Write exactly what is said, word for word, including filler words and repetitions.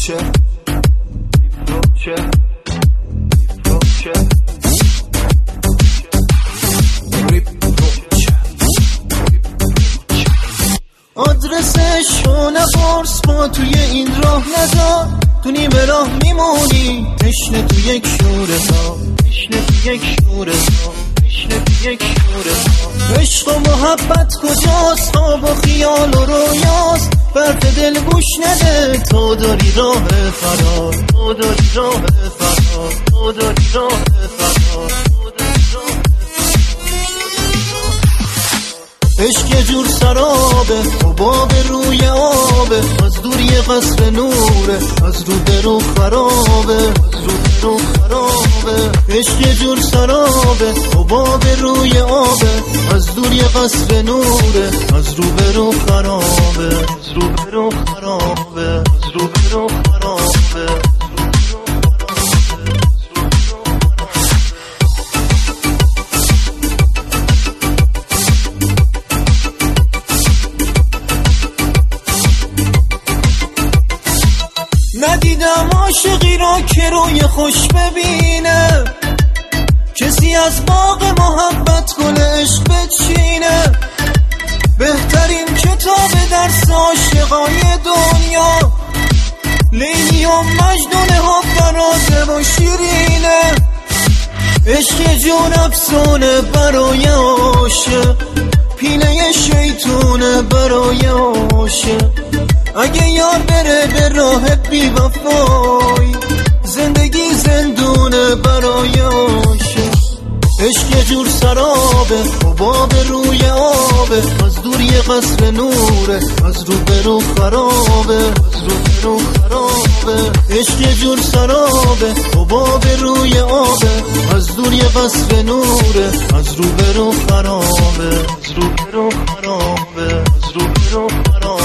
ریپروچه ریپروچه ریپروچه آدرسشو نپرس با توی این راه نذار، تو نیمه راه میمونی تشنه تو یک شوره ها، تشنه تو یک شوره ها، تشنه تو یک شوره ها. عشق و محبت کجاست؟ خواب و خیال و رویاست، برف دل گوش نده تو داری راه فرار، تو داری راه فرار، تو داری راه فرار. عشق یه جور سرابه، حباب روی آبه، از دور یه قصر نوره، از رو به رو خرابه، از رو به رو خرابه. عشق یه جور سرابه، حباب روی آبه، از دور یه قصر نوره، از رو به رو خرابه، از رو به رو خرابه، از رو به رو خرابه. ندیدم عاشقی رو که روی خوش ببینه، کسی از باغ محبت گل عشق بچینه. بهترین کتاب درس عاشقای دنیا، لیلی و مجنون ها فراز و شیرینه. عشق جون افسانه برای عاشق، پینه شیطونه برای عاشق. اگه یار بره به راه بی وفایی، زندگی زندونه برای عاشق. عشق یه جور سرابه، حباب روی آبه، از دور یه قصر نوره، از رو به رو خرابه، از رو به رو خرابه. عشق یه جور سرابه، حباب روی آبه، از دور یه قصر نوره، از رو به رو خرابه، از رو به رو خرابه، از رو به رو خرابه.